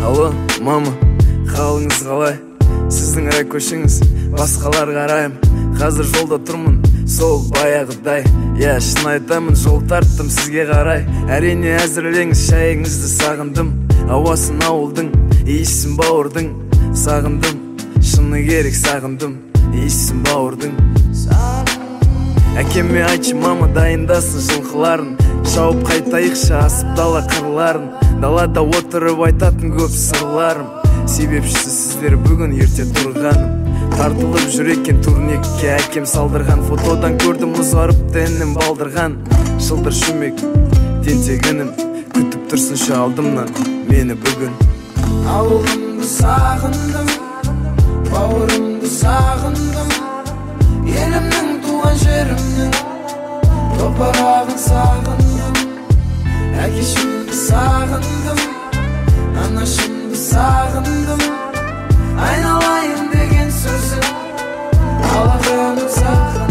Алло, мама, қалыңыз қалай? Сіздің көшіңіз, басқалар қарайым. Қазір жолда тұрмын, сол баяғыдай. Я шын айтамын, жол тарттым сізге қарай. Әрине әзірлеңіз, шайыңызды сағындым. Ауасын ауылдың, иісін бауырдың. Сағындым, шыны керек сағындым. Иісін бауырдың. Әкеме айтшы, мама дайындасын жылқыларын. Шауып қайтайықшы асып дала қырларын. Далада отырып айтатын көп сырларым. Себепшісі сіздер бүгін ерте тұрғаным. Тартылып жүр екен турникке әкем салдырған. Фотодан көрдім ұзарыпты інім балдырған. Шылдыр шүмек тентегінім, күтіп тұрсыншы алдымнан мені бүгін. Ауылымды сағындым, бауырымды сағындым, елімнің туған жерімнің топырағын сағындым. Әкешімді сағындым, анашымды сағындым, айналайын деген сөзі алақаным сағындым.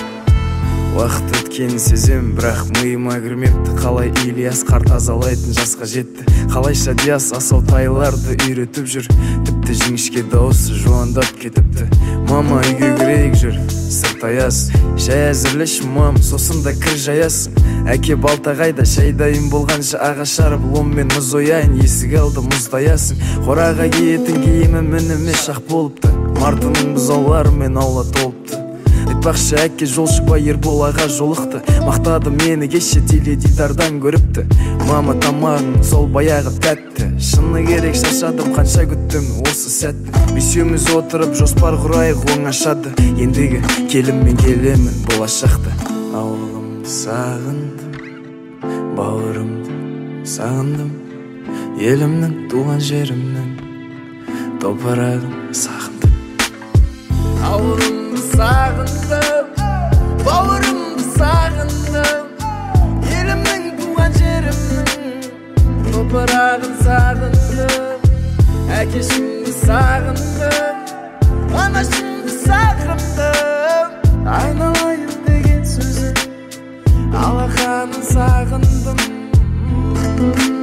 Уақыт өткенін сезем, бірақ миыма кірмепті. Қалай Ильяс қарт азалайтын жасқа жетті. Қалайша Диас асау тайларды үйретіп жүр. Тіпті жіңішке дауысы жуандап кетіпті. Мама үйге кірейік жүр, сырт аяз. Шай әзірлеші мам, сосын да кір жаясың. Әке балтағайда шай дайын болғанша ағаш жарып ломмен мұз ояйын. Есік алды мұздаясың. Қораға киетін киімі мініме шақ болыпты. Мартының бұзауларымен аула толыпты. Айтпақшы әке жолшықпа Ербол аға жолықты. Мақтады мені кеше теледидардан көріпті. Мама тамағың сол баяғы тәтті. Шыны керек шашадым, қанша күттім осы сәтті. Бесеуміз отырып жоспар құрайық оңашады. Ендегі келіммен келемін болашақты. Ауылымды сағындым, бауырымды сағындым, елімнің туған жерімнің топырағын сағындым. Ауылымды сағындым, бауырымды сағындым, елімнің туған жерімнің топырағын сағындым. Әкешімді сағындым, анашымды сағындым, айналайын деген сөзі алақанын сағындым.